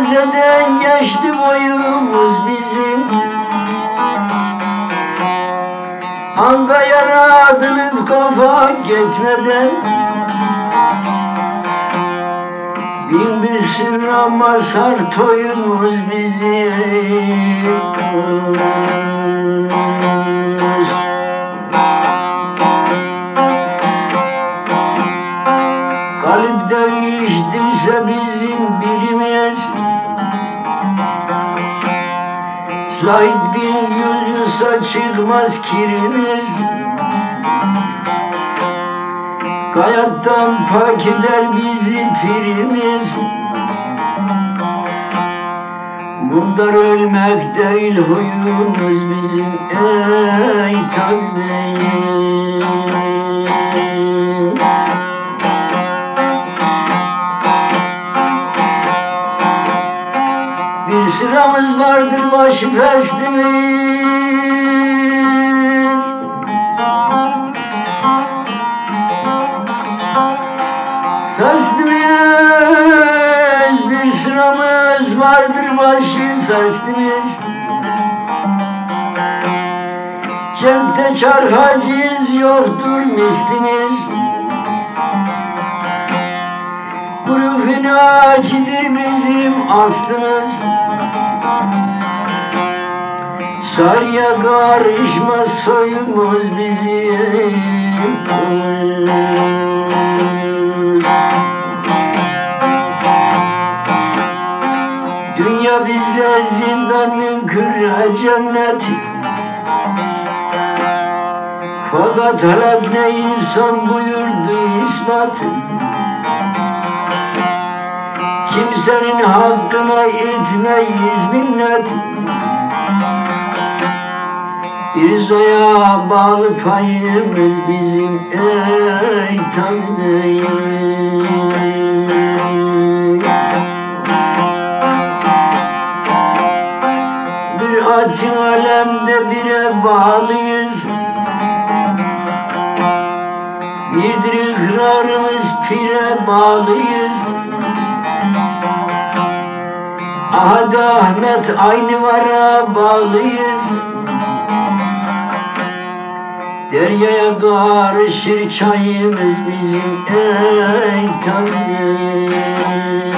Rize'den geçti boyumuz bizim, Ankara adını kafa gitmeden. Bin bir sıra mazhar toyumuz bizim. Kalp değiştirse bizim birimiz, Said bin Yunus'a çıkmaz kirimiz. Hayattan pak eder bizi pirimiz. Mundar ölmek değil huyumuz bizim, ey tabi'in. Bir sıramız vardır başı festimin, festimiz, bir sıramız vardır başı festimiz. Cem'de çarhacıyız, yoktur mislimiz. Kuru finacidir bizim aslımız. Sarıya karışmaz soyumuz bizim. Dünya bize zindanın kırı cennet, fakat helak ne insan buyurdu ispat. Kimsenin hakkına etmeyiz minnet, bir zoya bağlı payımız bizim, ey tabi'in. Bir açık alemde bire bağlıyız, birdir ikrarımız pire bağlıyız. Ahad Ahmet aynı vara bağlıyız. Deryaya karışır çayımız bizim, ey tabi'in.